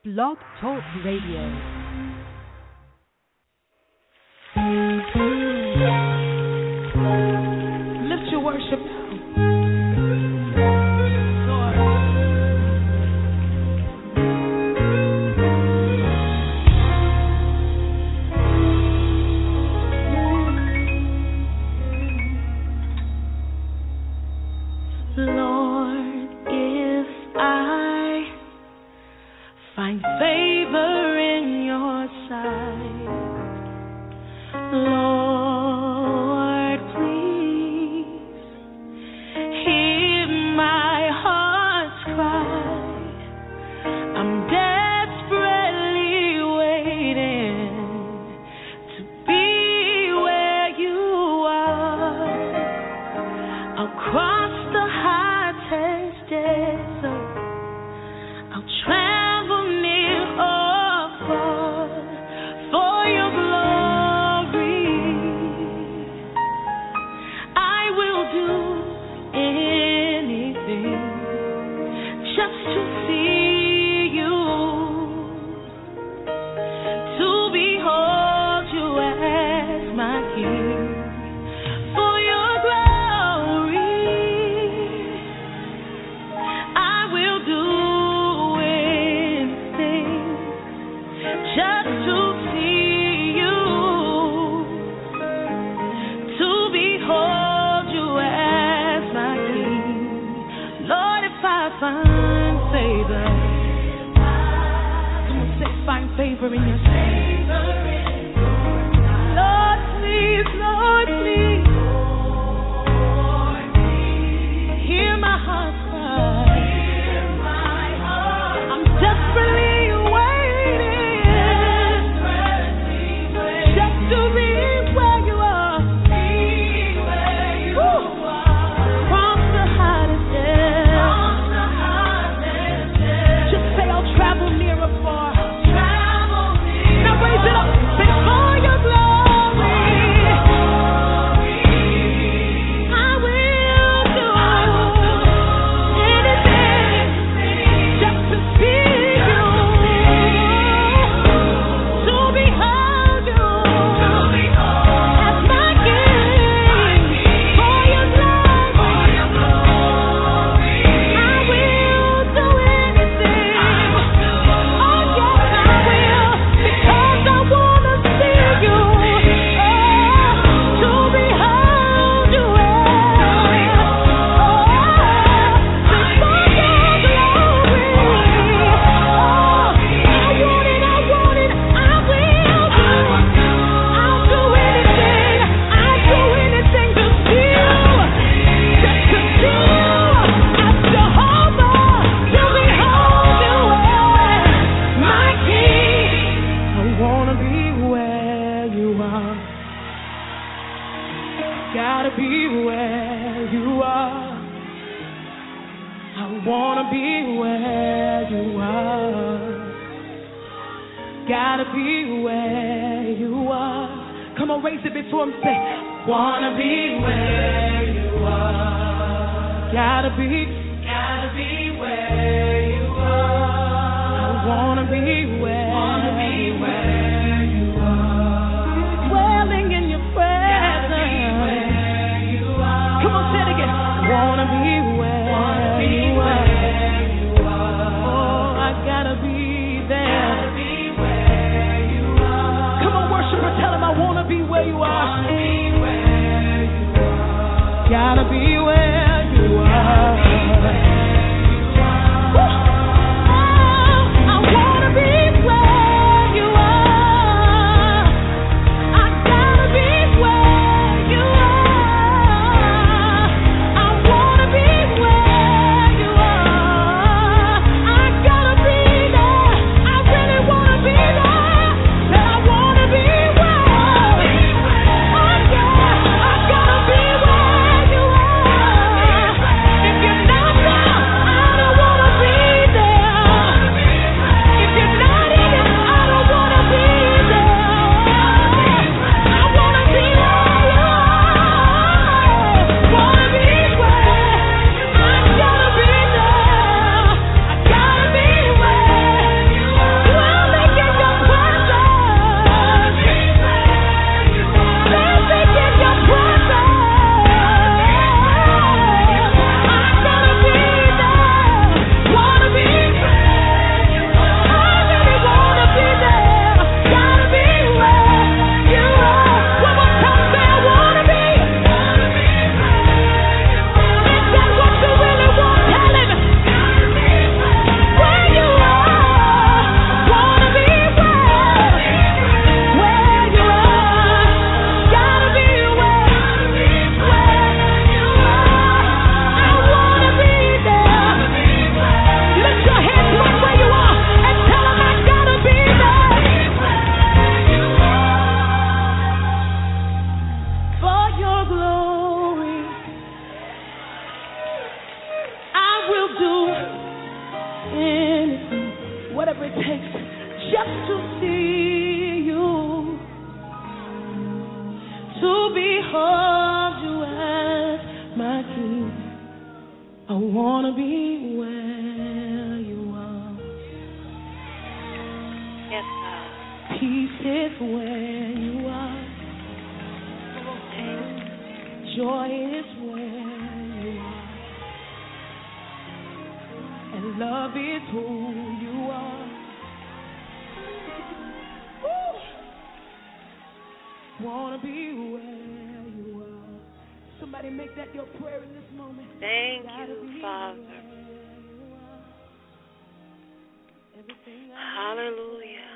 Blog Talk Radio. Lift your worship now. Lord, if I find favor in your sight, Lord, please hear my heart's cry. I'm desperately waiting to be where you are. I'll cross the hottest desert. I'll travel near or far for your glory. I will do anything just to see you, to behold you as my King. For your glory, I will do anything just to see you, to behold you as my King. Lord, if I find favor, come on, say, find favor in your sight. Lord, please, Lord, please, hear my heart's cry. I'm desperately waiting just to be where you are. Woo. Cross the hottest desert. Just say I'll travel near or far. Now raise it up. Say for your glory, I will do anything just to see you, to behold you as my King. For your glory, I will do anything. Oh yes, I will, because I wanna see you, to behold you as before your glory. I want it, I will do. I'll do anything to see you, just to see you as Jehovah, to behold you as my King. I wanna be where you are. Gotta be where you are. I wanna be where you are. Gotta be where you are. Come on, raise it before him. Say, wanna be where you are. Gotta be where you are. I wanna be where you are. Dwelling in your presence. Come on, say it again. Wanna be where you are. Oh, I gotta be there. Come on, worshiper, tell him I wanna be where you are. Gotta be where you are. Woo. whatever it takes just to see you, to behold you as my King. I want to be where you are. Yes, God. Peace is where you are. Joy is where you are. And love is who you are. Want to be where you are. Somebody make that your prayer in this moment. Thank you, Father. Hallelujah.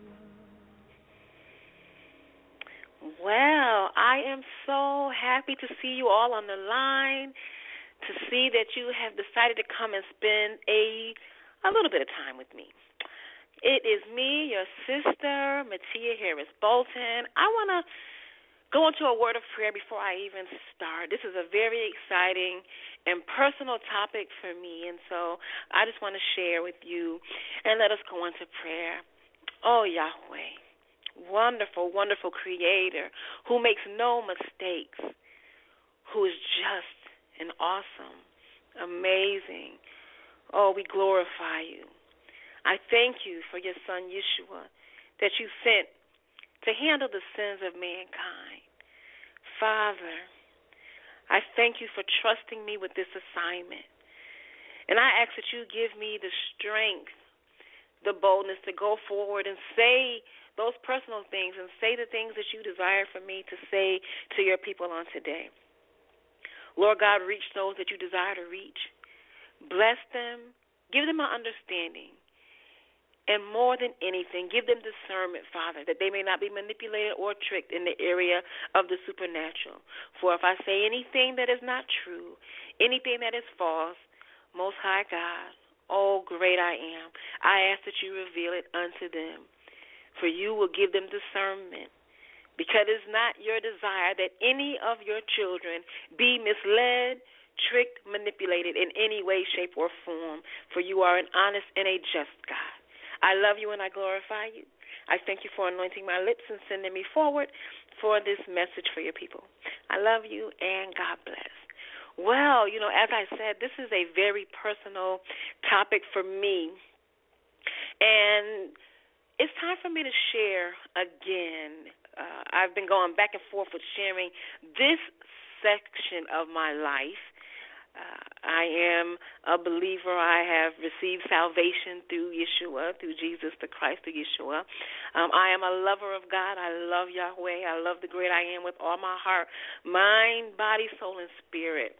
Well, I am so happy to see you all on the line, to see that you have decided to come and spend a little bit of time with me. It is me, your sister, Matia Harris Bolton. I want to go into a word of prayer before I even start. This is a very exciting and personal topic for me, and so I just want to share with you, and let us go into prayer. Oh, Yahweh, wonderful, wonderful Creator who makes no mistakes, who is just and awesome, amazing. Oh, we glorify you. I thank you for your son, Yeshua, that you sent to handle the sins of mankind. Father, I thank you for trusting me with this assignment. And I ask that you give me the strength, the boldness to go forward and say those personal things and say the things that you desire for me to say to your people on today. Lord God, reach those that you desire to reach. Bless them. Give them an understanding. And more than anything, give them discernment, Father, that they may not be manipulated or tricked in the area of the supernatural. For if I say anything that is not true, anything that is false, Most High God, oh, great I am, I ask that you reveal it unto them. For you will give them discernment, because it is not your desire that any of your children be misled, tricked, manipulated in any way, shape, or form. For you are an honest and a just God. I love you and I glorify you. I thank you for anointing my lips and sending me forward for this message for your people. I love you and God bless. Well, as I said, this is a very personal topic for me. And it's time for me to share again. I've been going back and forth with sharing this section of my life. I am a believer. I have received salvation through Yeshua, through Jesus the Christ, through Yeshua. I am a lover of God. I love Yahweh. I love the great I am with all my heart, mind, body, soul, and spirit.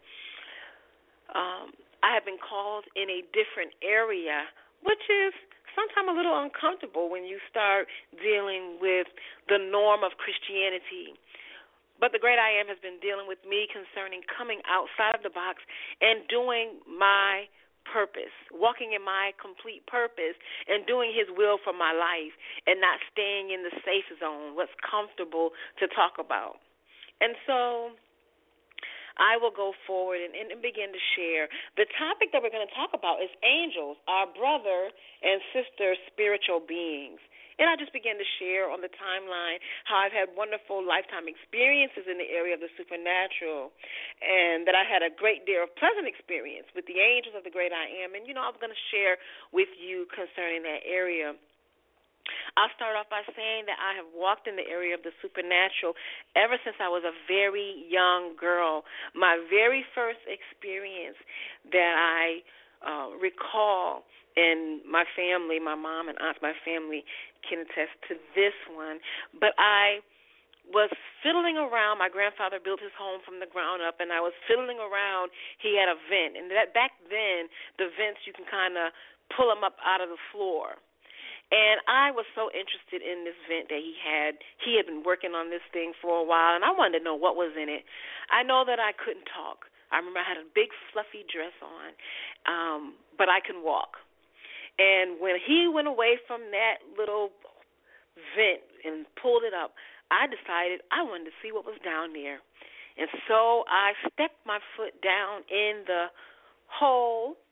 I have been called in a different area, which is sometimes a little uncomfortable when you start dealing with the norm of Christianity. But the great I am has been dealing with me concerning coming outside of the box and doing my purpose, walking in my complete purpose and doing his will for my life and not staying in the safe zone, what's comfortable to talk about. And so I will go forward and begin to share. The topic that we're going to talk about is angels, our brother and sister spiritual beings. And I just began to share on the timeline how I've had wonderful lifetime experiences in the area of the supernatural, and that I had a great deal of pleasant experience with the angels of the great I am. And, I'm going to share with you concerning that area. I'll start off by saying that I have walked in the area of the supernatural ever since I was a very young girl. My very first experience that I recall, and my family, my mom and aunts, my family can attest to this one, but I was fiddling around. My grandfather built his home from the ground up, and I was fiddling around. He had a vent, and back then the vents, you can kind of pull them up out of the floor. And I was so interested in this vent that he had. He had been working on this thing for a while, and I wanted to know what was in it. I know that I couldn't talk. I remember I had a big fluffy dress on, but I could walk. And when he went away from that little vent and pulled it up, I decided I wanted to see what was down there. And so I stepped my foot down in the hole,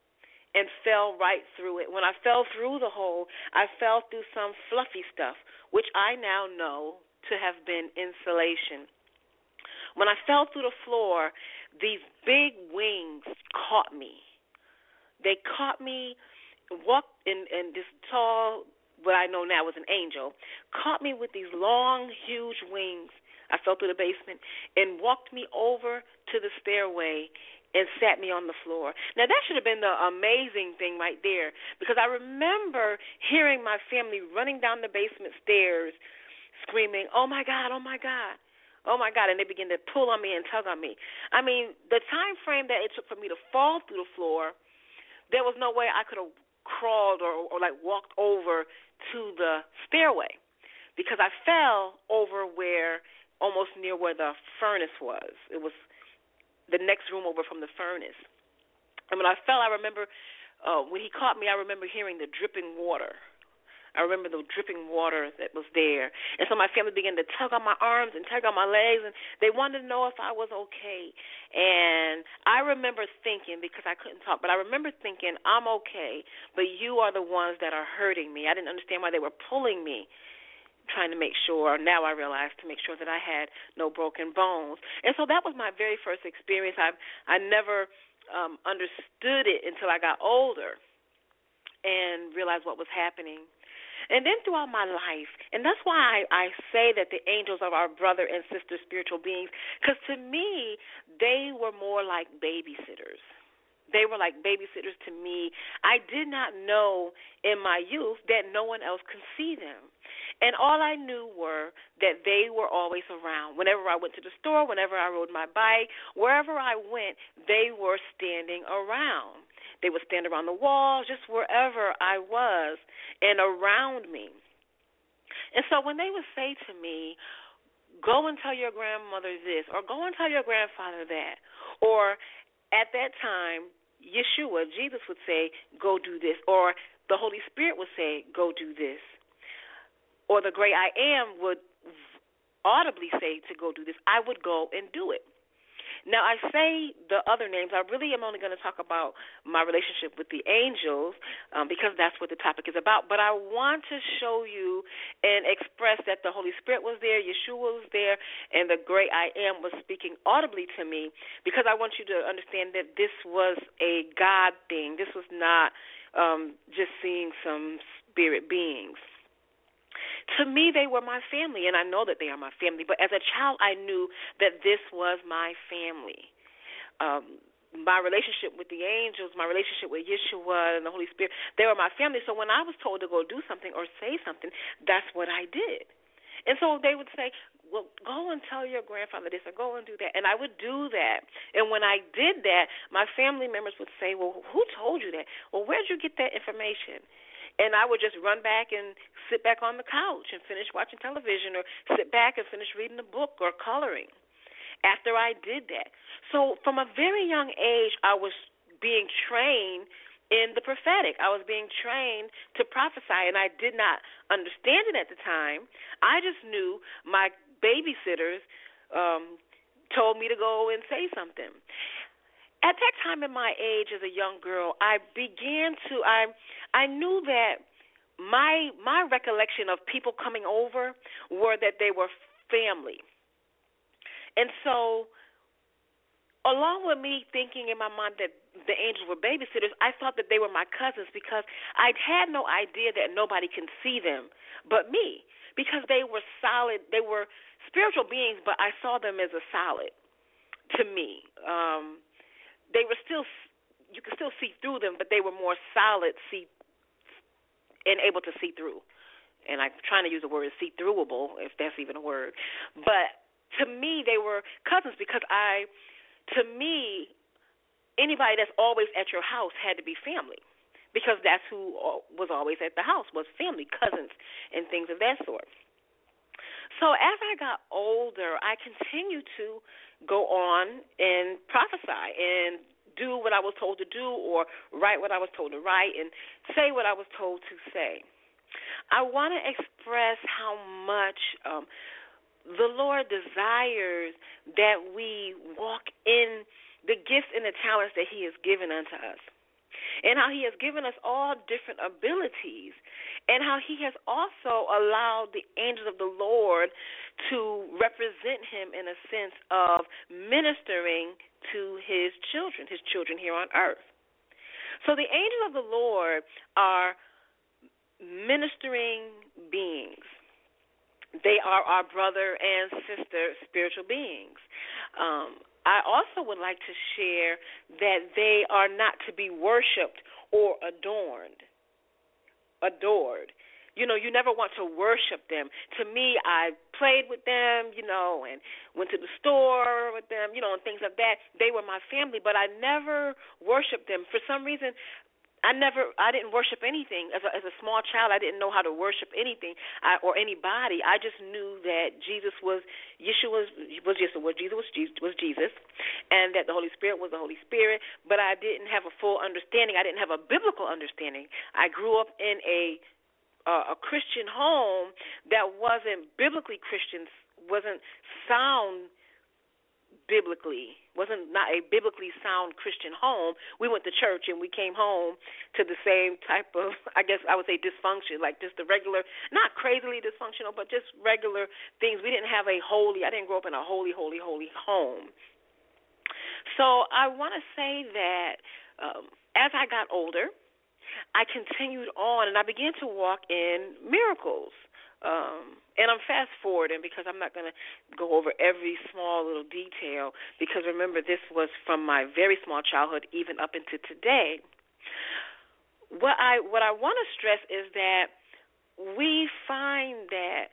and fell right through it. When I fell through the hole, I fell through some fluffy stuff, which I now know to have been insulation. When I fell through the floor, these big wings caught me. They caught me, walked in this tall, what I know now was an angel, caught me with these long, huge wings. I fell through the basement and walked me over to the stairway and sat me on the floor. Now, that should have been the amazing thing right there, because I remember hearing my family running down the basement stairs screaming, "Oh, my God, oh, my God. Oh, my God," and they began to pull on me and tug on me. I mean, the time frame that it took for me to fall through the floor, there was no way I could have crawled or like walked over to the stairway, because I fell over where, almost near where the furnace was. It was the next room over from the furnace. And when I fell, I remember when he caught me, I remember hearing the dripping water. I remember the dripping water that was there. And so my family began to tug on my arms and tug on my legs, and they wanted to know if I was okay. And I remember thinking, because I couldn't talk, but I remember thinking, I'm okay, but you are the ones that are hurting me. I didn't understand why they were pulling me, trying to make sure, now I realize, to make sure that I had no broken bones. And so that was my very first experience. I never understood it until I got older and realized what was happening. And then throughout my life, and that's why I say that the angels are our brother and sister spiritual beings, because to me, they were more like babysitters. They were like babysitters to me. I did not know in my youth that no one else could see them. And all I knew were that they were always around. Whenever I went to the store, whenever I rode my bike, wherever I went, they were standing around. They would stand around the walls, just wherever I was and around me. And so when they would say to me, go and tell your grandmother this, or go and tell your grandfather that, or at that time, Yeshua, Jesus, would say, go do this, or the Holy Spirit would say, go do this, or the great I am would audibly say to go do this, I would go and do it. Now, I say the other names. I really am only going to talk about my relationship with the angels because that's what the topic is about. But I want to show you and express that the Holy Spirit was there, Yeshua was there, and the great I am was speaking audibly to me, because I want you to understand that this was a God thing. This was not just seeing some spirit beings. To me, they were my family, and I know that they are my family. But as a child, I knew that this was my family. My relationship with the angels, my relationship with Yeshua and the Holy Spirit, they were my family. So when I was told to go do something or say something, that's what I did. And so they would say, well, go and tell your grandfather this, or go and do that. And I would do that. And when I did that, my family members would say, well, who told you that? Well, where'd you get that information? And I would just run back and sit back on the couch and finish watching television, or sit back and finish reading a book or coloring after I did that. So from a very young age, I was being trained in the prophetic. I was being trained to prophesy, and I did not understand it at the time. I just knew my babysitters told me to go and say something. At that time in my age as a young girl, I knew that my recollection of people coming over were that they were family. And so along with me thinking in my mind that the angels were babysitters, I thought that they were my cousins, because I had no idea that nobody can see them but me, because they were solid. They were spiritual beings, but I saw them as a solid to me. They were still, you could still see through them, but they were more solid, and able to see through. And I'm trying to use the word see-throughable, if that's even a word. But to me, they were cousins, because to me, anybody that's always at your house had to be family, because that's who was always at the house, was family, cousins, and things of that sort. So as I got older, I continued to go on and prophesy and do what I was told to do, or write what I was told to write, and say what I was told to say. I want to express how much the Lord desires that we walk in the gifts and the talents that He has given unto us. and how he has given us all different abilities, and how he has also allowed the angels of the Lord to represent him in a sense of ministering to his children here on earth. So the angels of the Lord are ministering beings. They are our brother and sister spiritual beings. I also would like to share that they are not to be worshipped or adored. You know, you never want to worship them. To me, I played with them, you know, and went to the store with them, you know, and things like that. They were my family, but I never worshiped them. For some reason, I didn't worship anything. As a small child, I didn't know how to worship anything or anybody. I just knew that Jesus was Jesus, and that the Holy Spirit was the Holy Spirit. But I didn't have a full understanding. I didn't have a biblical understanding. I grew up in a Christian home that wasn't biblically Christian, wasn't sound biblically, not a biblically sound Christian home. We went to church and we came home to the same type of, I guess I would say, dysfunction, like just the regular, not crazily dysfunctional, but just regular things. We didn't have I didn't grow up in a holy home. So I want to say that as I got older, I continued on and I began to walk in miracles. And I'm fast-forwarding because I'm not going to go over every small little detail because, remember, this was from my very small childhood even up into today. What I want to stress is that we find that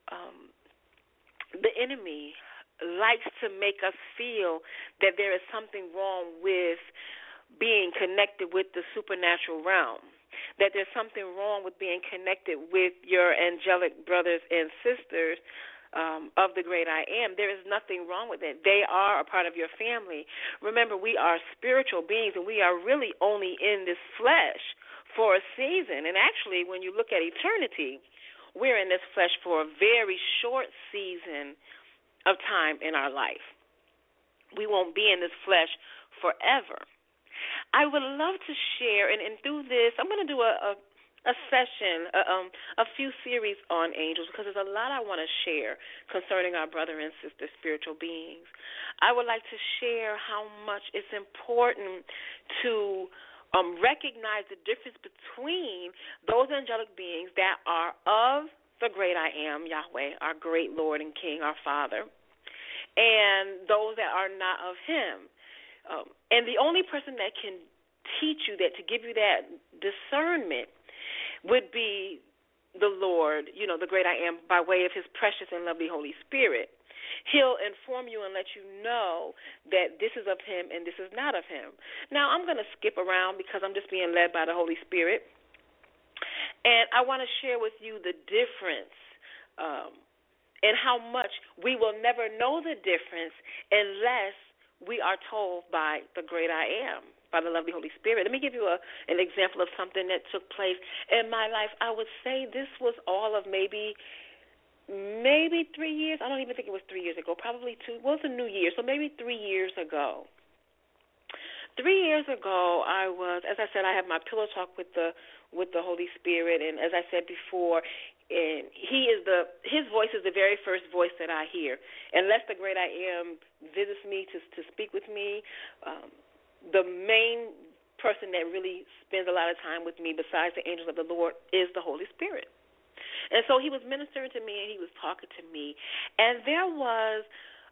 the enemy likes to make us feel that there is something wrong with being connected with the supernatural realm, that there's something wrong with being connected with your angelic brothers and sisters of the great I am. There is nothing wrong with it. They are a part of your family. Remember, we are spiritual beings, and we are really only in this flesh for a season. And actually, when you look at eternity, we're in this flesh for a very short season of time in our life. We won't be in this flesh forever. I would love to share, and through this, I'm going to do a session, a few series on angels, because there's a lot I want to share concerning our brother and sister spiritual beings. I would like to share how much it's important to recognize the difference between those angelic beings that are of the great I am, Yahweh, our great Lord and King, our Father, and those that are not of him. And the only person that can teach you that, to give you that discernment, would be the Lord, you know, the great I am, by way of his precious and lovely Holy Spirit. He'll inform you and let you know that this is of him and this is not of him. Now, I'm going to skip around because I'm just being led by the Holy Spirit. And I want to share with you the difference and how much we will never know the difference unless we are told by the great I am, by the lovely Holy Spirit. Let me give you an example of something that took place in my life. I would say this was all of maybe 3 years. I don't even think it was 3 years ago, probably 2. Well, it's a new year, so maybe 3 years ago. 3 years ago, I was, as I said, I had my pillow talk with the Holy Spirit, and as I said before, and his voice is the very first voice that I hear. Unless the great I am visits me to speak with me, the main person that really spends a lot of time with me besides the angels of the Lord is the Holy Spirit. And so he was ministering to me and he was talking to me. And there was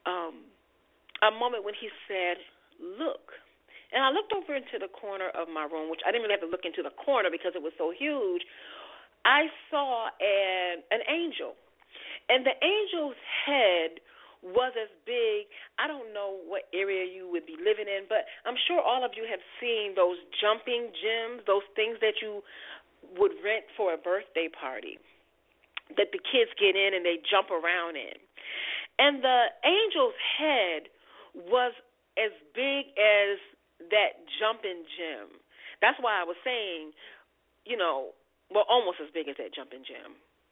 a moment when he said, "Look." And I looked over into the corner of my room, which I didn't really have to look into the corner because it was so huge. I saw an angel, and the angel's head was as big. I don't know what area you would be living in, but I'm sure all of you have seen those jumping gyms, those things that you would rent for a birthday party that the kids get in and they jump around in. And the angel's head was as big as that jumping gym. That's why I was saying, well, almost as big as that jumping gym.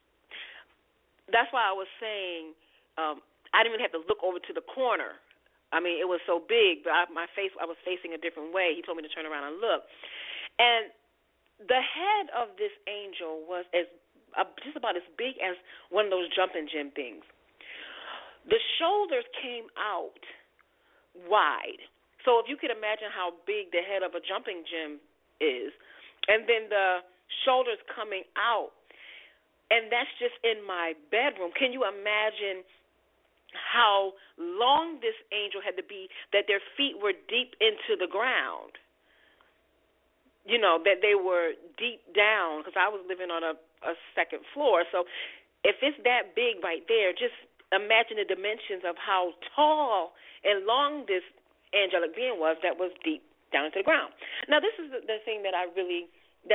That's why I was saying I didn't even have to look over to the corner. I mean, it was so big, but I was facing a different way. He told me to turn around and look. And the head of this angel was just about as big as one of those jumping gym things. The shoulders came out wide. So if you could imagine how big the head of a jumping gym is, and then the shoulders coming out, and that's just in my bedroom. Can you imagine how long this angel had to be, that their feet were deep into the ground? You know, that they were deep down, because I was living on a second floor. So if it's that big right there, just imagine the dimensions of how tall and long this angelic being was that was deep down into the ground. Now, this is the thing that really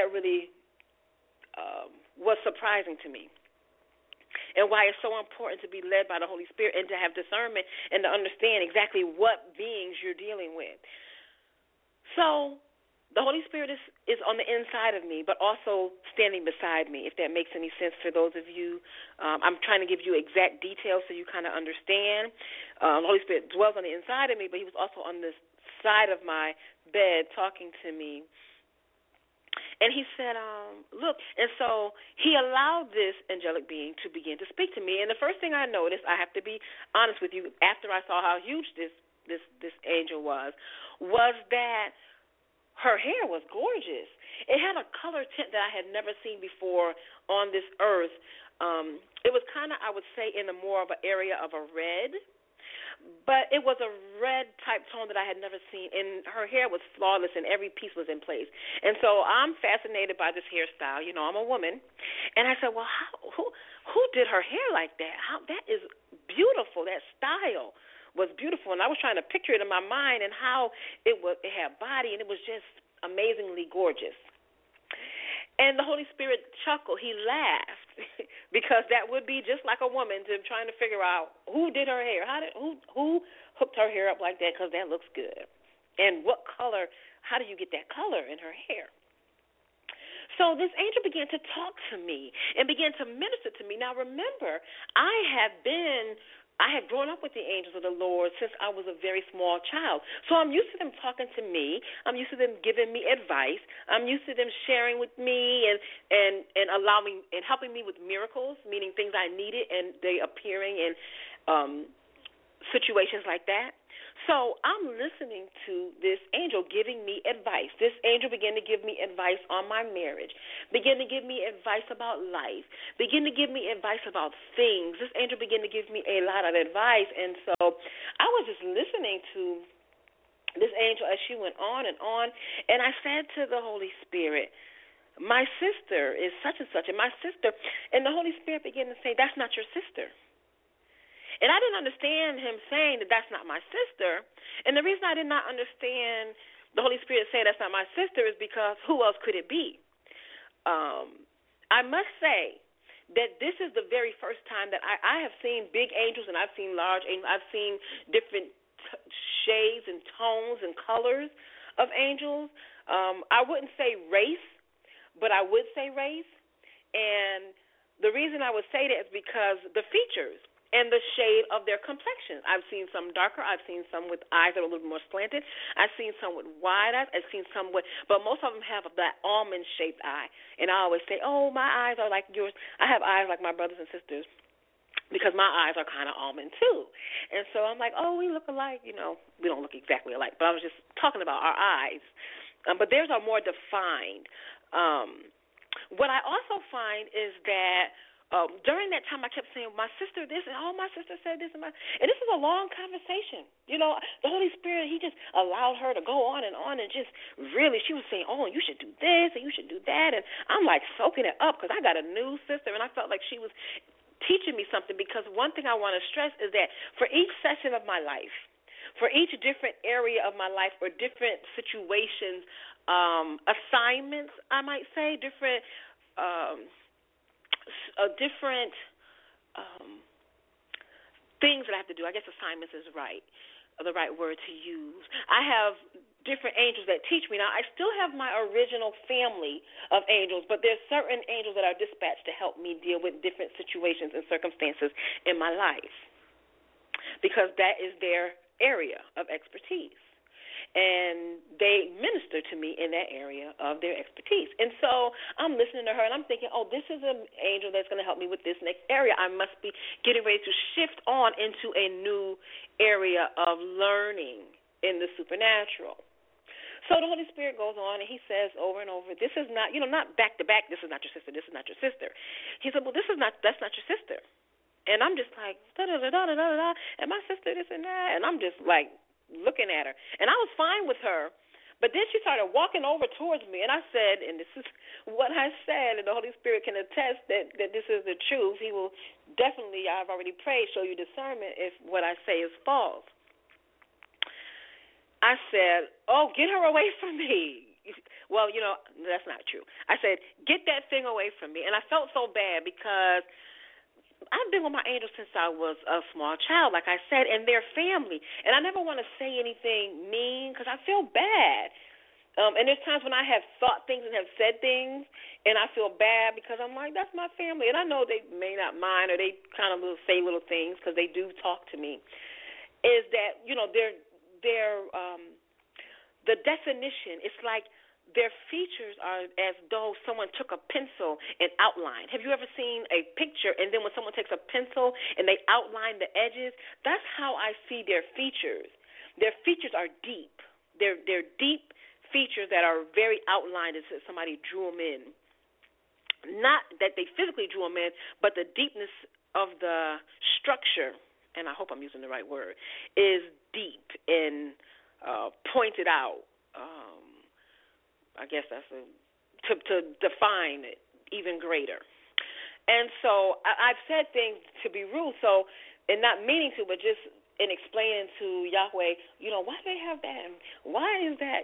was surprising to me, and why it's so important to be led by the Holy Spirit and to have discernment and to understand exactly what beings you're dealing with. So the Holy Spirit is on the inside of me, but also standing beside me, if that makes any sense for those of you. I'm trying to give you exact details so you kind of understand. The Holy Spirit dwells on the inside of me, but he was also on the side of my bed talking to me. And he said, look, and so he allowed this angelic being to begin to speak to me. And the first thing I noticed, I have to be honest with you, after I saw how huge this angel was that her hair was gorgeous. It had a color tint that I had never seen before on this earth. It was kind of, I would say, in a more of an area of a red, but it was a red type tone that I had never seen, and her hair was flawless and every piece was in place. And so I'm fascinated by this hairstyle. You know, I'm a woman, and I said, well, who did her hair like that? That is beautiful. That style was beautiful, and I was trying to picture it in my mind and how it had body, and it was just amazingly gorgeous. And the Holy Spirit chuckled. He laughed because that would be just like a woman trying to figure out who did her hair, who hooked her hair up like that, because that looks good, and what color. How do you get that color in her hair? So this angel began to talk to me and began to minister to me. Now remember, I had grown up with the angels of the Lord since I was a very small child. So I'm used to them talking to me. I'm used to them giving me advice. I'm used to them sharing with me and allowing and helping me with miracles, meaning things I needed, and they appearing in situations like that. So I'm listening to this angel giving me advice. This angel began to give me advice on my marriage, began to give me advice about life, began to give me advice about things. This angel began to give me a lot of advice, and so I was just listening to this angel as she went on, and I said to the Holy Spirit, my sister is such and such, and my sister, and the Holy Spirit began to say, that's not your sister. And I didn't understand him saying that that's not my sister. And the reason I did not understand the Holy Spirit saying that's not my sister is because who else could it be? I must say that this is the very first time that I have seen big angels and I've seen large angels. I've seen different shades and tones and colors of angels. I wouldn't say race, but I would say race. And the reason I would say that is because the features and the shade of their complexion. I've seen some darker. I've seen some with eyes that are a little more slanted. I've seen some with wide eyes. I've seen some with, but most of them have that almond-shaped eye. And I always say, oh, my eyes are like yours. I have eyes like my brothers and sisters because my eyes are kind of almond, too. And so I'm like, oh, we look alike. You know, we don't look exactly alike, but I was just talking about our eyes. But theirs are more defined. What I also find is that during that time, I kept saying, my sister this, and my sister said this, and this was a long conversation. You know, the Holy Spirit, he just allowed her to go on, and just really, she was saying, oh, you should do this, and you should do that, and I'm like soaking it up because I got a new sister, and I felt like she was teaching me something, because one thing I want to stress is that for each session of my life, for each different area of my life or different situations, assignments, I might say, different things that I have to do. I guess assignments is the right word to use. I have different angels that teach me. Now, I still have my original family of angels, but there's certain angels that are dispatched to help me deal with different situations and circumstances in my life, because that is their area of expertise. and they minister to me in that area of their expertise. And so I'm listening to her, and I'm thinking, oh, this is an angel that's going to help me with this next area. I must be getting ready to shift on into a new area of learning in the supernatural. So the Holy Spirit goes on, and he says over and over, this is not, not back to back, this is not your sister, this is not your sister. He said, well, that's not your sister. And I'm just like, da-da-da-da-da-da-da, and my sister this and that, and I'm just like looking at her. And I was fine with her, but then she started walking over towards me, and I said, and this is what I said, and the Holy Spirit can attest that this is the truth. He will definitely, I've already prayed, show you discernment if what I say is false. I said, oh, get her away from me. Well, that's not true. I said, get that thing away from me. And I felt so bad because I've been with my angels since I was a small child, like I said, and they're family. And I never want to say anything mean because I feel bad. And there's times when I have thought things and have said things, and I feel bad because I'm like, that's my family. And I know they may not mind, or they kind of say little things because they do talk to me, is that, the definition, it's like their features are as though someone took a pencil and outlined. Have you ever seen a picture and then when someone takes a pencil and they outline the edges? That's how I see their features. Their features are deep. They're deep features that are very outlined as if somebody drew them in. Not that they physically drew them in, but the deepness of the structure, and I hope I'm using the right word, is deep and pointed out. I guess that's to define it even greater. And so I've said things to be rude, and not meaning to, but just in explaining to Yahweh, why do they have that? And why is that?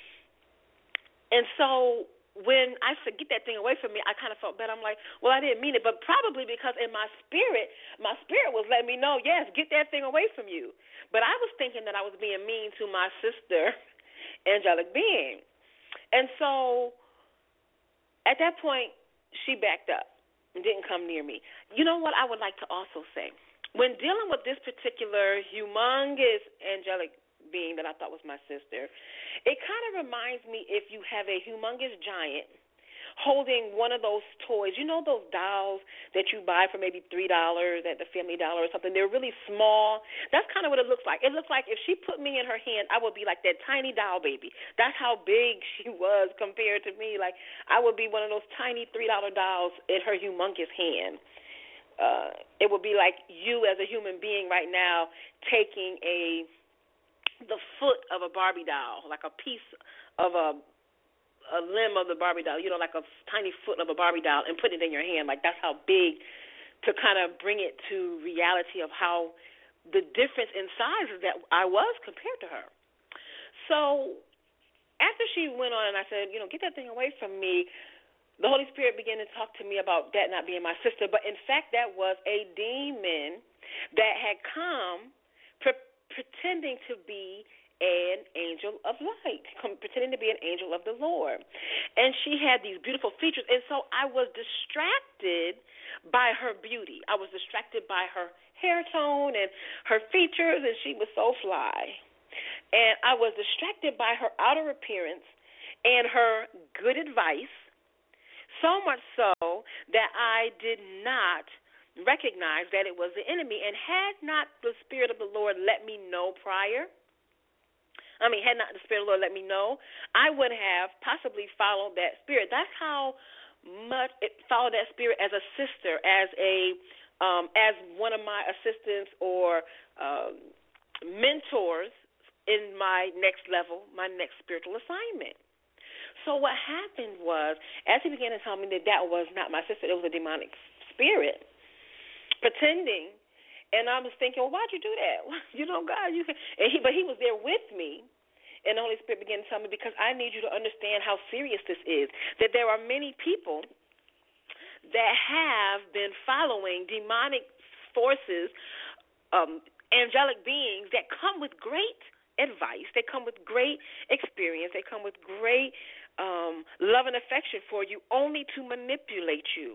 And so when I said, get that thing away from me, I kind of felt bad. I'm like, well, I didn't mean it, but probably because in my spirit was letting me know, yes, get that thing away from you. But I was thinking that I was being mean to my sister, angelic being. And so at that point, she backed up and didn't come near me. You know what I would like to also say? When dealing with this particular humongous angelic being that I thought was my sister, it kind of reminds me if you have a humongous giant holding one of those toys, those dolls that you buy for maybe $3 at the Family Dollar or something. They're really small. That's kind of what it looks like. It looks like if she put me in her hand, I would be like that tiny doll baby. That's how big she was compared to me. Like I would be one of those tiny $3 dolls in her humongous hand. It would be like you as a human being right now taking the foot of a Barbie doll, like a piece of a limb of the Barbie doll, like a tiny foot of a Barbie doll, and put it in your hand. Like that's how big, to kind of bring it to reality of how the difference in size that I was compared to her. So after she went on and I said, get that thing away from me, the Holy Spirit began to talk to me about that not being my sister. But in fact, that was a demon that had come pretending to be an angel of light, pretending to be an angel of the Lord. And she had these beautiful features. And so I was distracted by her beauty. I was distracted by her hair tone and her features, and she was so fly. And I was distracted by her outer appearance and her good advice, so much so that I did not recognize that it was the enemy. And had not the Spirit of the Lord let me know prior, had not the Spirit of the Lord let me know, I would have possibly followed that spirit. That's how much it followed that spirit as a sister, as one of my assistants or mentors in my next level, my next spiritual assignment. So what happened was, as he began to tell me that was not my sister, it was a demonic spirit pretending, and I was thinking, well, why'd you do that? God, you can. But he was there with me, and the Holy Spirit began to tell me, because I need you to understand how serious this is, that there are many people that have been following demonic forces, angelic beings that come with great advice, they come with great experience, they come with great love and affection for you, only to manipulate you.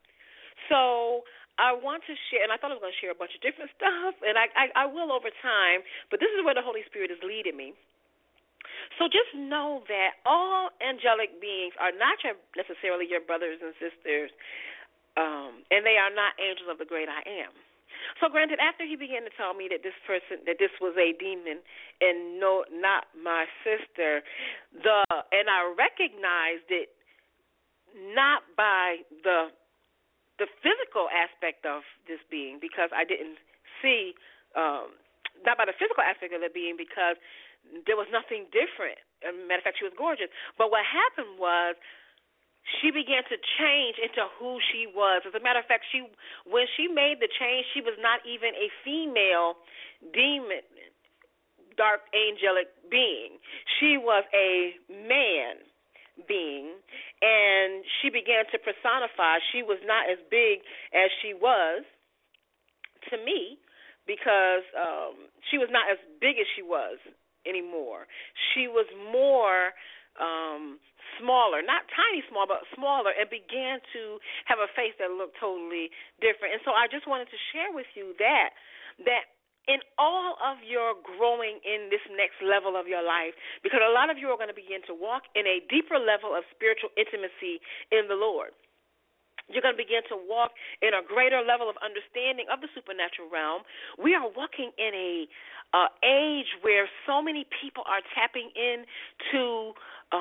So I want to share, and I thought I was going to share a bunch of different stuff, and I will over time, but this is where the Holy Spirit is leading me. So just know that all angelic beings are not necessarily your brothers and sisters, and they are not angels of the great I am. So granted, after he began to tell me that this was a demon and no, not my sister, and I recognized it not by the physical aspect of this being, because I didn't see, not by the physical aspect of the being, because there was nothing different. As a matter of fact, she was gorgeous. But what happened was she began to change into who she was. As a matter of fact, when she made the change, she was not even a female demon, dark angelic being. She was a man being, and she began to personify. She was not as big as she was to me, because she was not as big as she was anymore. She was more smaller, not tiny small, but smaller, and began to have a face that looked totally different. And so I just wanted to share with you that in all of your growing in this next level of your life, because a lot of you are going to begin to walk in a deeper level of spiritual intimacy in the Lord. You're going to begin to walk in a greater level of understanding of the supernatural realm. We are walking in a age where so many people are tapping into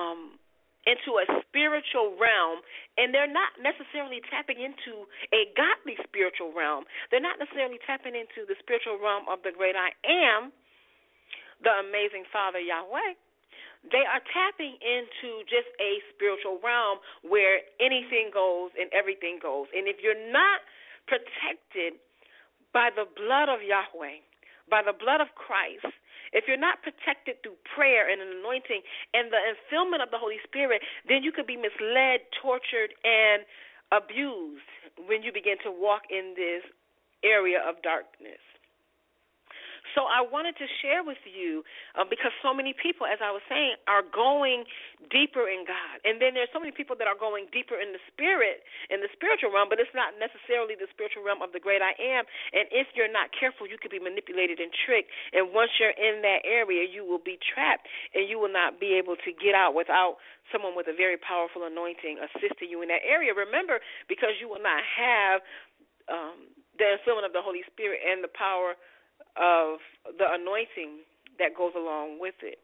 a spiritual realm, and they're not necessarily tapping into a godly spiritual realm. They're not necessarily tapping into the spiritual realm of the great I am, the amazing Father Yahweh. They are tapping into just a spiritual realm where anything goes and everything goes. And if you're not protected by the blood of Yahweh, by the blood of Christ, if you're not protected through prayer and an anointing and the infillment of the Holy Spirit, then you could be misled, tortured, and abused when you begin to walk in this area of darkness. So I wanted to share with you, because so many people, as I was saying, are going deeper in God. And then there's so many people that are going deeper in the spirit, in the spiritual realm, but it's not necessarily the spiritual realm of the great I am. And if you're not careful, you could be manipulated and tricked. And once you're in that area, you will be trapped, and you will not be able to get out without someone with a very powerful anointing assisting you in that area. Remember, because you will not have the infilling of the Holy Spirit and the power of the anointing that goes along with it.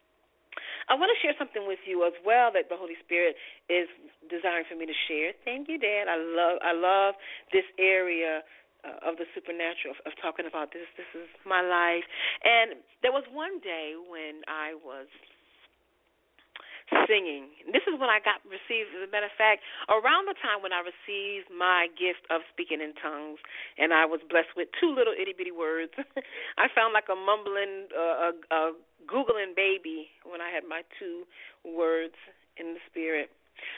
I want to share something with you as well that the Holy Spirit is desiring for me to share. Thank you, Dad. I love this area of the supernatural, of talking about this. This is my life. And there was one day when I was singing. This is when I received, as a matter of fact, around the time when I received my gift of speaking in tongues, and I was blessed with 2 little itty-bitty words. I found like a mumbling, a Googling baby when I had my 2 words in the Spirit.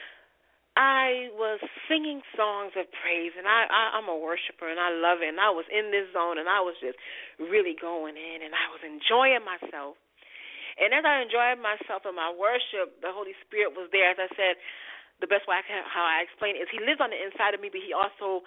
I was singing songs of praise, and I'm a worshiper, and I love it, and I was in this zone, and I was just really going in, and I was enjoying myself. And as I enjoyed myself in my worship, the Holy Spirit was there. As I said, the best way how I explain it is He lives on the inside of me, but He also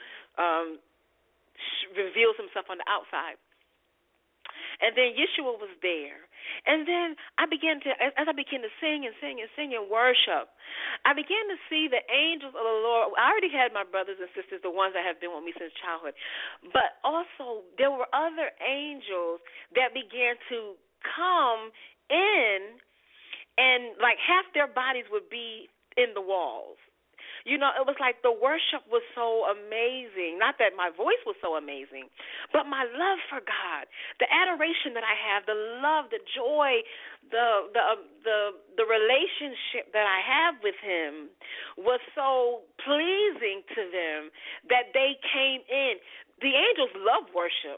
reveals Himself on the outside. And then Yeshua was there. And then as I began to sing and sing and sing and worship, I began to see the angels of the Lord. I already had my brothers and sisters, the ones that have been with me since childhood. But also there were other angels that began to come in, and like half their bodies would be in the walls. You know, it was like the worship was so amazing. Not that my voice was so amazing, but my love for God, the adoration that I have, the love, the joy, the relationship that I have with Him was so pleasing to them that they came in. The angels love worship.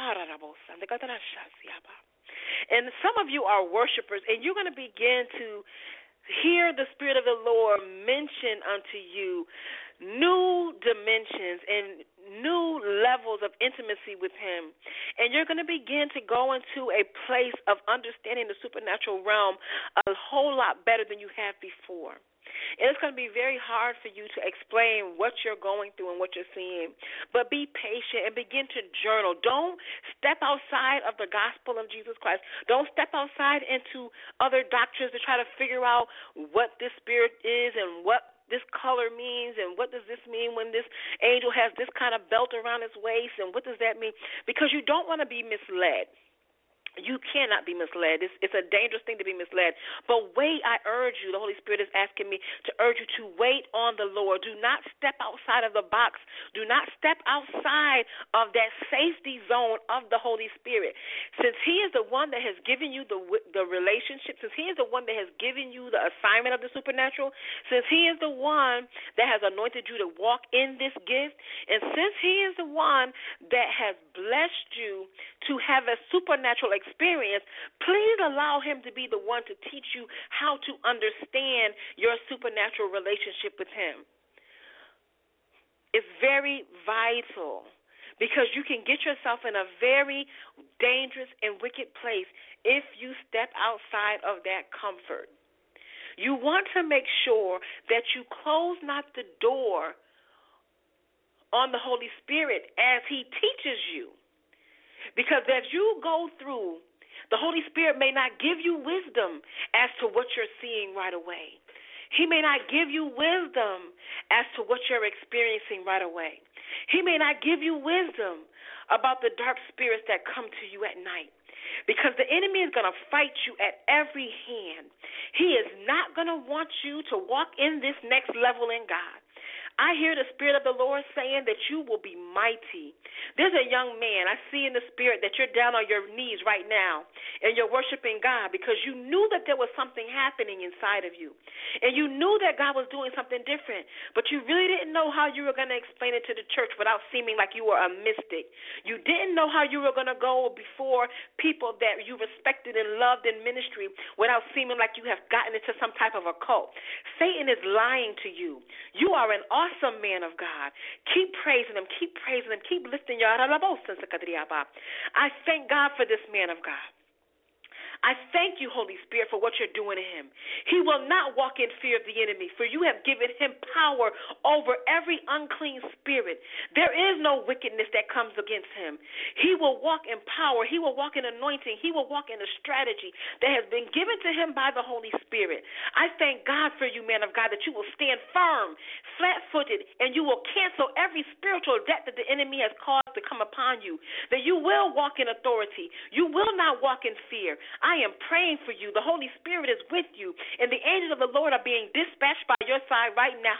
And some of you are worshipers, and you're going to begin to hear the Spirit of the Lord mention unto you new dimensions and new levels of intimacy with Him. And you're going to begin to go into a place of understanding the supernatural realm a whole lot better than you have before. And it's going to be very hard for you to explain what you're going through and what you're seeing. But be patient and begin to journal. Don't step outside of the gospel of Jesus Christ. Don't step outside into other doctrines to try to figure out what this spirit is and what this color means and what does this mean when this angel has this kind of belt around his waist and what does that mean? Because you don't want to be misled. You cannot be misled. It's a dangerous thing to be misled. But wait, I urge you, the Holy Spirit is asking me to urge you to wait on the Lord. Do not step outside of the box. Do not step outside of that safety zone of the Holy Spirit. Since He is the one that has given you the relationship, since He is the one that has given you the assignment of the supernatural, since He is the one that has anointed you to walk in this gift, and since He is the one that has blessed you to have a supernatural experience, please allow Him to be the one to teach you how to understand your supernatural relationship with Him. It's very vital because you can get yourself in a very dangerous and wicked place if you step outside of that comfort. You want to make sure that you close not the door on the Holy Spirit as He teaches you. Because as you go through, the Holy Spirit may not give you wisdom as to what you're seeing right away. He may not give you wisdom as to what you're experiencing right away. He may not give you wisdom about the dark spirits that come to you at night. Because the enemy is going to fight you at every hand. He is not going to want you to walk in this next level in God. I hear the Spirit of the Lord saying that you will be mighty. There's a young man, I see in the Spirit that you're down on your knees right now and you're worshiping God because you knew that there was something happening inside of you. And you knew that God was doing something different, but you really didn't know how you were going to explain it to the church without seeming like you were a mystic. You didn't know how you were going to go before people that you respected and loved in ministry without seeming like you have gotten into some type of a cult. Satan is lying to you. You are an awesome man of God. Keep praising Him. Keep praising Him. Keep lifting your I thank God for this man of God. I thank you, Holy Spirit, for what you're doing to him. He will not walk in fear of the enemy, for you have given him power over every unclean spirit. There is no wickedness that comes against him. He will walk in power. He will walk in anointing. He will walk in a strategy that has been given to him by the Holy Spirit. I thank God for you, man of God, that you will stand firm, flat-footed, and you will cancel every spiritual debt that the enemy has caused to come upon you, that you will walk in authority. You will not walk in fear. I am praying for you. The Holy Spirit is with you, and the angels of the Lord are being dispatched by your side right now.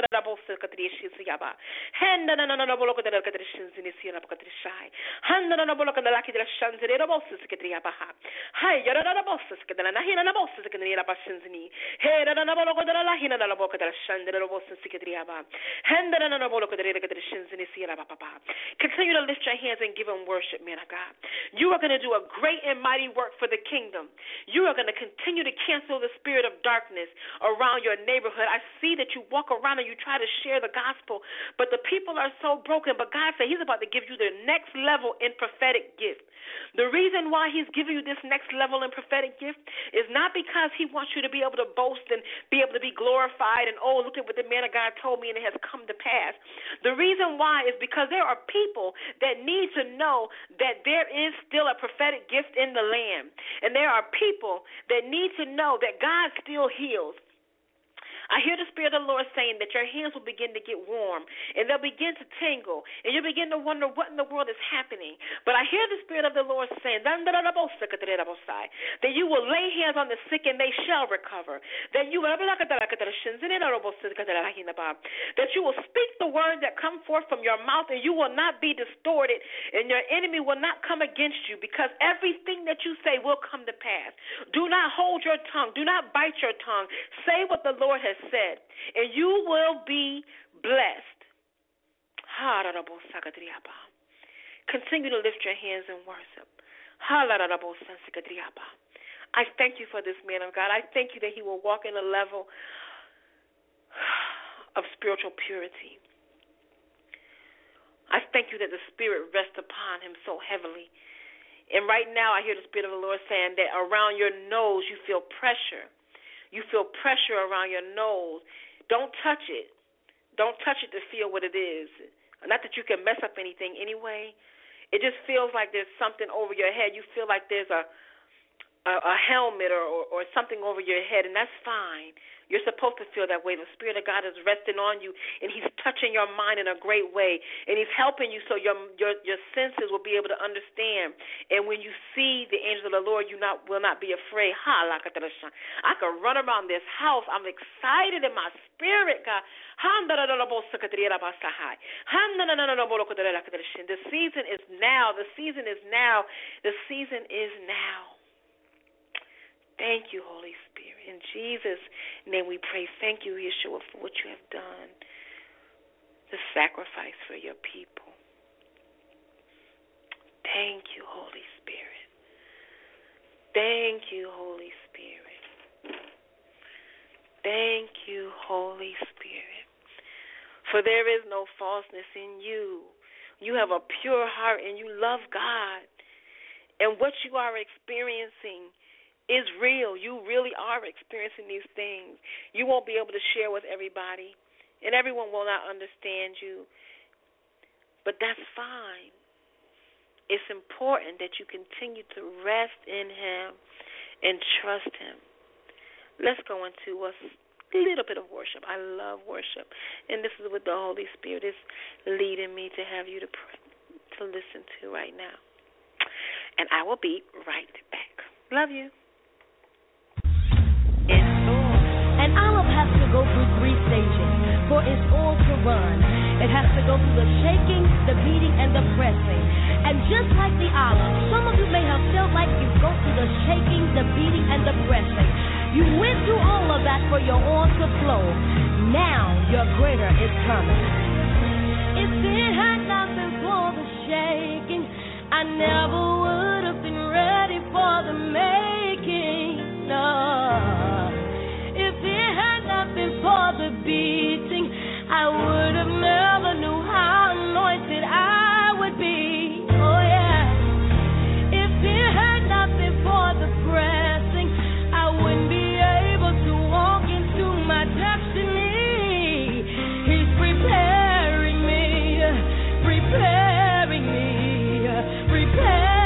Continue to lift your hands and give him worship, man of God. You are going to do a great and mighty work for the kingdom. You are going to continue to cancel the spirit of darkness around your neighborhood. I see that you walk around and you try to share the gospel, but the people are so broken. But God said he's about to give you the next level in prophetic gift. The reason why he's giving you this next level in prophetic gift is not because he wants you to be able to boast and be able to be glorified and, oh, look at what the man of God told me and it has come to pass. The reason why is because there are people that need to know that there is still a prophetic gift in the land. And there are people that need to know that God still heals. I hear the Spirit of the Lord saying that your hands will begin to get warm and they'll begin to tingle and you'll begin to wonder what in the world is happening. But I hear the Spirit of the Lord saying that you will lay hands on the sick and they shall recover. That you will speak the word that come forth from your mouth and you will not be distorted and your enemy will not come against you because everything that you say will come to pass. Do not hold your tongue. Do not bite your tongue. Say what the Lord has said, and you will be blessed. Continue to lift your hands and worship. I thank you for this man of God. I thank you that he will walk in a level of spiritual purity. I thank you that the Spirit rests upon him so heavily. And right now I hear the Spirit of the Lord saying that around your nose you feel pressure. You feel pressure around your nose. Don't touch it. Don't touch it to feel what it is. Not that you can mess up anything anyway. It just feels like there's something over your head. You feel like there's a helmet or something over your head, and that's fine. You're supposed to feel that way. The Spirit of God is resting on you, and He's touching your mind in a great way, and He's helping you so your senses will be able to understand. And when you see the angel of the Lord, you will not be afraid. I can run around this house. I'm excited in my spirit, God. The season is now. The season is now. The season is now. Thank you, Holy Spirit. In Jesus' name we pray. Thank you, Yeshua, for what you have done, the sacrifice for your people. Thank you, Holy Spirit. Thank you, Holy Spirit. Thank you, Holy Spirit. For there is no falseness in you. You have a pure heart and you love God. And what you are experiencing is real. You really are experiencing these things. You won't be able to share with everybody, and everyone will not understand you. But that's fine. It's important that you continue to rest in Him and trust Him. Let's go into a little bit of worship. I love worship, and this is what the Holy Spirit is leading me to have you to pray, to listen to right now. And I will be right back. Love you. An olive has to go through 3 stages for its oil to run. It has to go through the shaking, the beating, and the pressing. And just like the olive, some of you may have felt like you go through the shaking, the beating, and the pressing. You went through all of that for your oil to flow. Now your greater is coming. If it had not been for the shaking, I never would have been ready for the making. No. If it had not been for the beating, I would have never knew how anointed I would be. Oh yeah. If it had not been for the pressing, I wouldn't be able to walk into my destiny. He's preparing me, preparing me, preparing.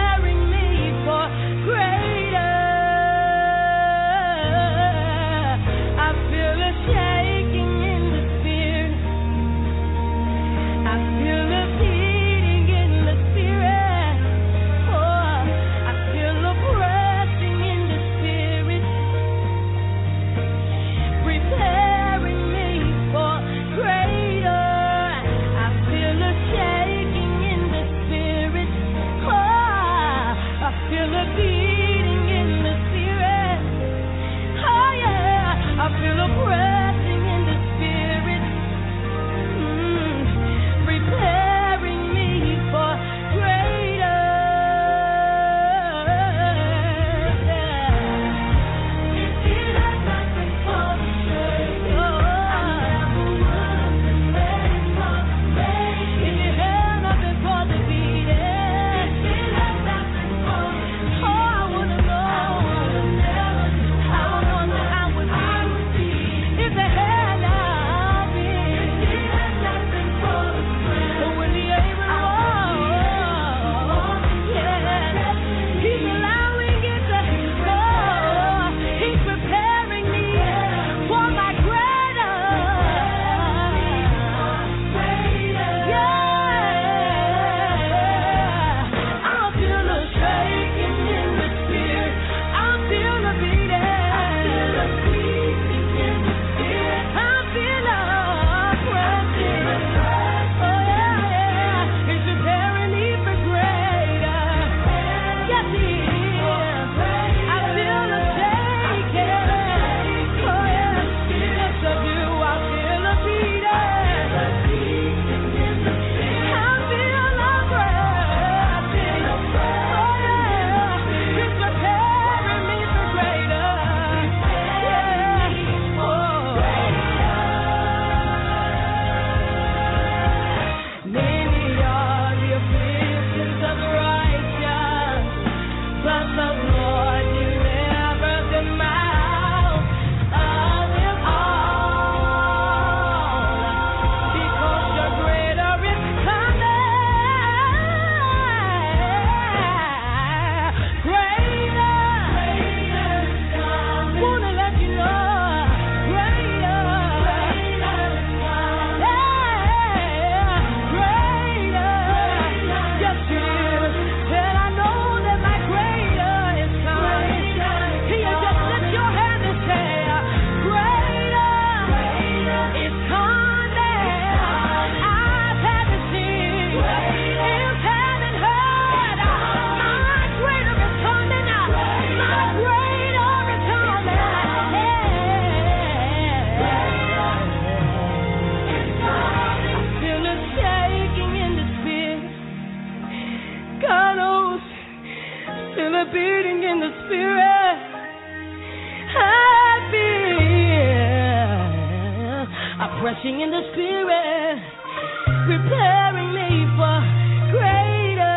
in the spirit. I'm pressing in the spirit, preparing me for greater.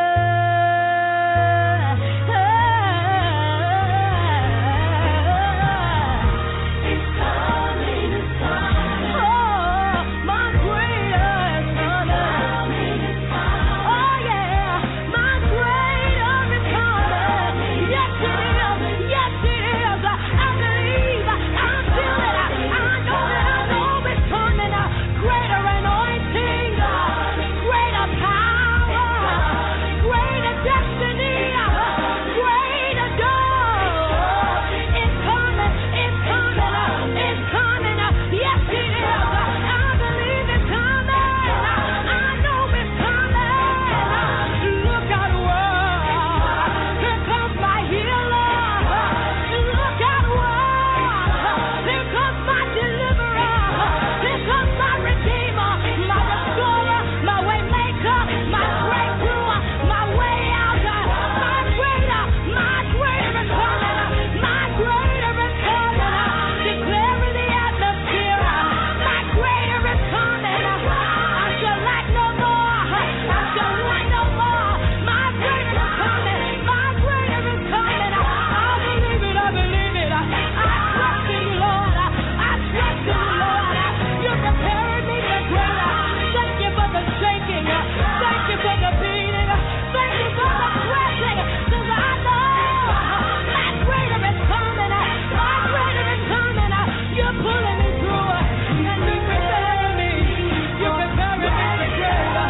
It's coming, it's coming. Oh, my greater is coming. Oh yeah, my greater is coming. Yes it is, yes it is. I believe, I feel it, I know it, I know it's coming. Greater anointing, greater power, greater destiny, greater door. It's coming, it's coming, it's coming. Yes it is. I believe it's coming. I know it's coming. Look out, world. Here comes my healer. Look out, world. Here comes my deliverer. Here comes my redeemer, my restorer, my way maker, my breakthrough, my way out. My greater is coming. My greater is coming. Declare in the atmosphere, my greater is coming. I shall lack no more. I shall want no more. My greater is coming. My greater is coming. I believe it. I believe it. I trust in you, Lord. I trust in you, Lord. You're preparing me for greater. Thank you for the shaking. Thank you for the beating. Thank you for the pressing. 'Cause I know my greater is coming. My greater is coming. You're pulling me through. And you're preparing me. You're preparing me for greater.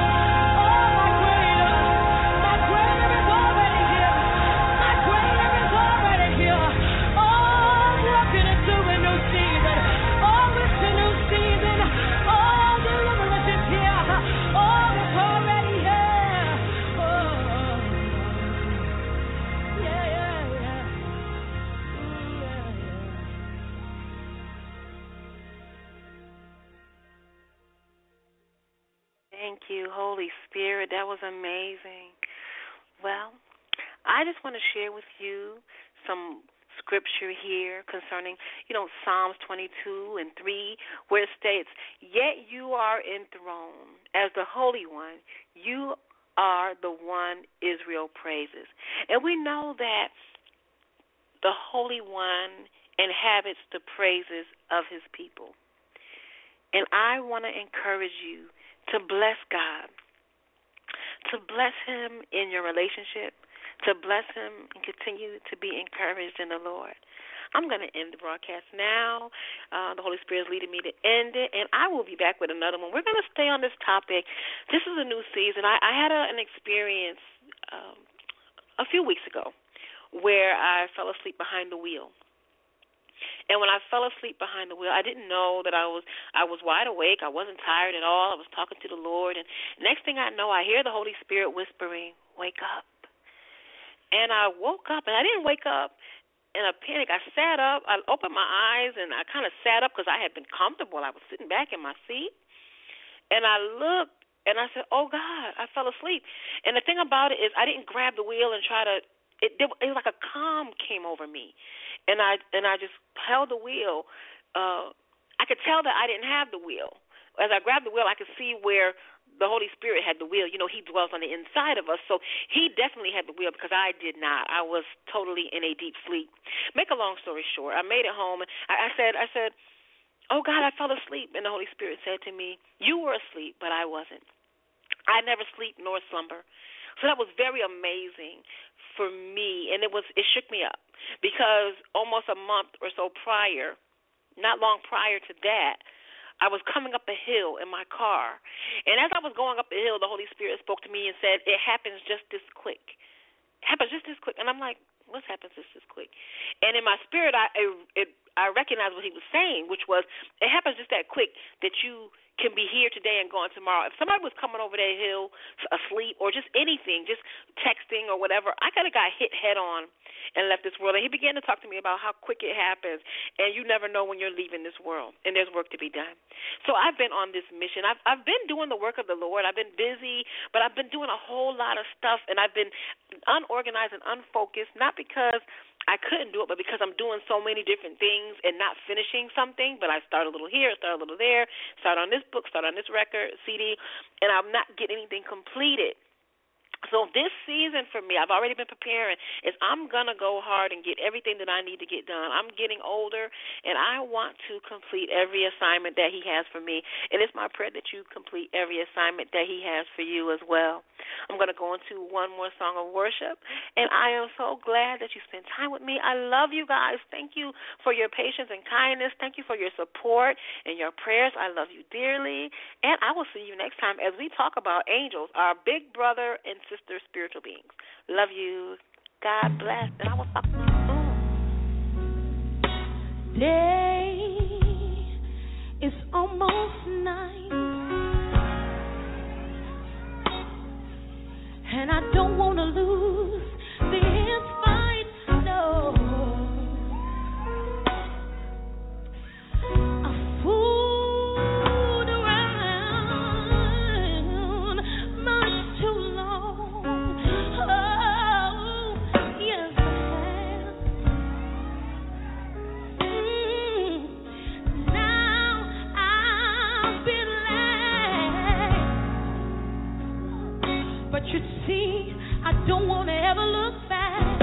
Oh, my greater is already here. My greater is already here. Oh, walking into a new season. Oh, it's a new season. Oh, deliverance is here. Oh, it's already here. Oh, yeah, yeah, yeah. Yeah. Thank you, Holy Spirit. That was amazing. Well, I just want to share with you some scripture here concerning, Psalms 22 and 3, where it states, "Yet you are enthroned as the Holy One. You are the one Israel praises." And we know that the Holy One inhabits the praises of his people. And I want to encourage you to bless God, to bless him in your relationship, to bless him and continue to be encouraged in the Lord. I'm going to end the broadcast now. The Holy Spirit is leading me to end it, and I will be back with another one. We're going to stay on this topic. This is a new season. I had an experience a few weeks ago where I fell asleep behind the wheel. And when I fell asleep behind the wheel, I didn't know that I was wide awake. I wasn't tired at all. I was talking to the Lord. And next thing I know, I hear the Holy Spirit whispering, "Wake up." And I woke up, and I didn't wake up in a panic. I sat up. I opened my eyes, and I kind of sat up because I had been comfortable. I was sitting back in my seat. And I looked, and I said, "Oh, God, I fell asleep." And the thing about it is I didn't grab the wheel and try to it was like a calm came over me. And I just held the wheel. I could tell that I didn't have the wheel. As I grabbed the wheel, I could see where the Holy Spirit had the wheel. He dwells on the inside of us, so he definitely had the wheel because I did not. I was totally in a deep sleep. Make a long story short, I made it home. I said, "Oh, God, I fell asleep." And the Holy Spirit said to me, "You were asleep, but I wasn't. I never sleep nor slumber." So that was very amazing for me, and it shook me up because almost a month or so prior, not long prior to that, I was coming up a hill in my car. And as I was going up the hill, the Holy Spirit spoke to me and said, "It happens just this quick. It happens just this quick." And I'm like, "What happens just this quick?" And in my spirit, I recognized what he was saying, which was it happens just that quick that you can be here today and gone tomorrow. If somebody was coming over that hill asleep or just anything, just texting or whatever, I could have got hit head on and left this world. And he began to talk to me about how quick it happens, and you never know when you're leaving this world, and there's work to be done. So I've been on this mission. I've been doing the work of the Lord. I've been busy, but I've been doing a whole lot of stuff, and I've been unorganized and unfocused, not because I couldn't do it, but because I'm doing so many different things and not finishing something. But I start a little here, start a little there, start on this book, start on this record, CD, and I'm not getting anything completed. So this season for me, I've already been preparing, is I'm going to go hard and get everything that I need to get done. I'm getting older, and I want to complete every assignment that he has for me. And it's my prayer that you complete every assignment that he has for you as well. I'm going to go into one more song of worship, and I am so glad that you spent time with me. I love you guys. Thank you for your patience and kindness. Thank you for your support and your prayers. I love you dearly, and I will see you next time as we talk about angels, our big brother and sister spiritual beings. Love you. God bless, and I will talk to you soon. Day is almost night, and I don't want to lose this fight, no. I fooled around much too long. Oh, yes, I have. Now I've been led, but you see, I don't want to ever look back.